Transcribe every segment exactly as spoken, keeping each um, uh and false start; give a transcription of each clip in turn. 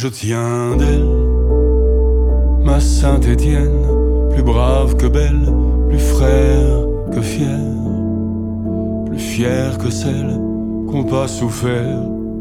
Je tiens d'elle, ma Saint-Étienne, plus brave que belle, plus frère que fier, plus fier que celle qu'on pas souffert.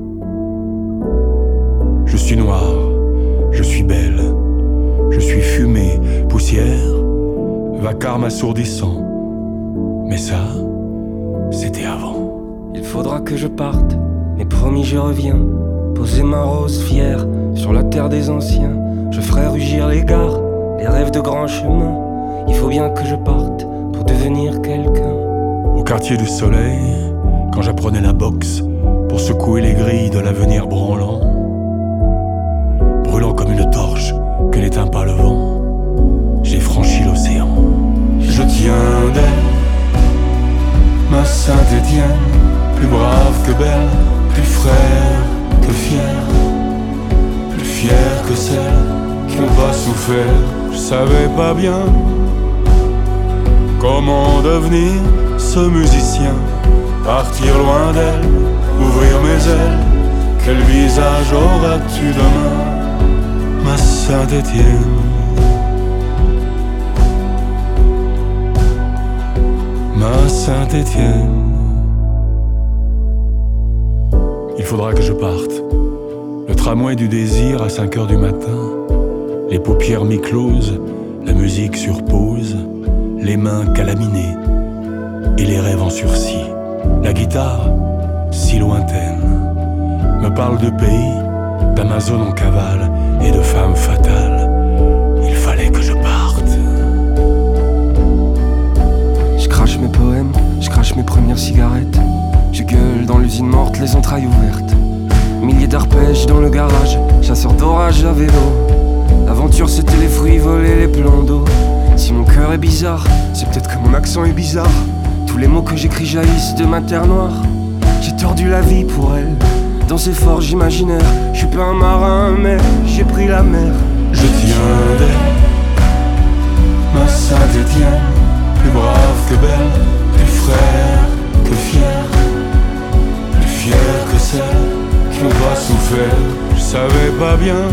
Je suis noir, je suis belle, je suis fumée, poussière, vacarme assourdissant. Mais ça, c'était avant. Il faudra que je parte, mais promis je reviens. Poser ma rose fière sur la terre des anciens. Je ferai rugir les gares, les rêves de grands chemins. Il faut bien que je parte pour devenir quelqu'un. Au quartier du soleil, quand j'apprenais la boxe pour secouer les grilles de l'avenir branlant, brûlant comme une torche que n'éteint pas le vent, j'ai franchi l'océan. Je tiens d'elle, ma Saint-Étienne, plus brave que belle, plus frère que fier, plus fier que celle qui n'ont pas souffert. Je savais pas bien comment devenir ce musicien, partir loin d'elle, ouvrir mes ailes. Quel visage auras-tu demain, ma Saint-Étienne? Ma Saint-Étienne. Il faudra que je parte. Le tramway du désir à cinq heures du matin. Les paupières mi-closes, la musique sur pause, les mains calaminées et les rêves en sursis. La guitare, si lointaine, me parle de pays, d'Amazon en cavale et de femmes fatales. Il fallait que je parte. Je crache mes poèmes, je crache mes premières cigarettes. Je gueule dans l'usine morte, les entrailles ouvertes. Milliers d'arpèges dans le garage, chasseur d'orage à vélo. L'aventure c'était les fruits volés, les plans d'eau. Si mon cœur est bizarre, c'est peut-être que mon accent est bizarre. Tous les mots que j'écris jaillissent de ma terre noire. J'ai tordu la vie pour elle, dans ces forges imaginaires. Je suis pas un marin mais j'ai pris la mer. Je tiens d'elle, ma Saint-Étienne, plus brave que belle, plus frère que fier, plus fier que celle qui n'ont pas souffert. Je savais pas bien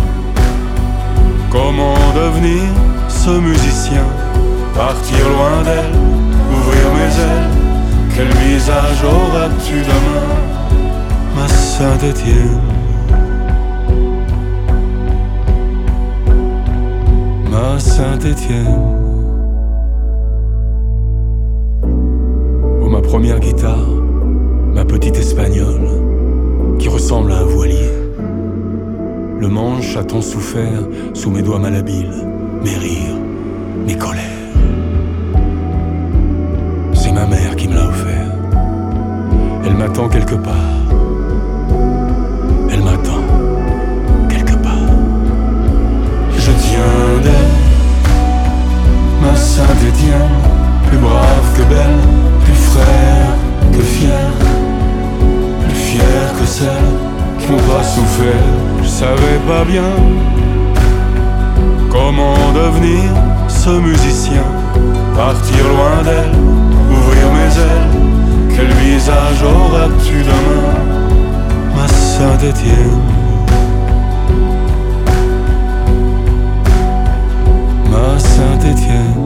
comment devenir ce musicien, partir loin d'elle, ouvrir mes ailes. Quel visage auras-tu demain, ma Saint-Étienne? Ma Saint-Étienne. Oh, ma première guitare, ma petite espagnole, qui ressemble à un voilier. Le manche a tant souffert sous mes doigts malhabiles, mes rires, mes colères. C'est ma mère qui me l'a offert. Elle m'attend quelque part. Elle m'attend quelque part. Je tiens d'elle, ma Saint-Étienne, plus brave que belle, plus frère que fier, plus fier que celle qui n'ont pas souffert. Je savais pas bien comment devenir ce musicien, partir loin d'elle, ouvrir mes ailes. Quel visage auras-tu demain, ma Saint-Étienne? Ma Saint-Étienne.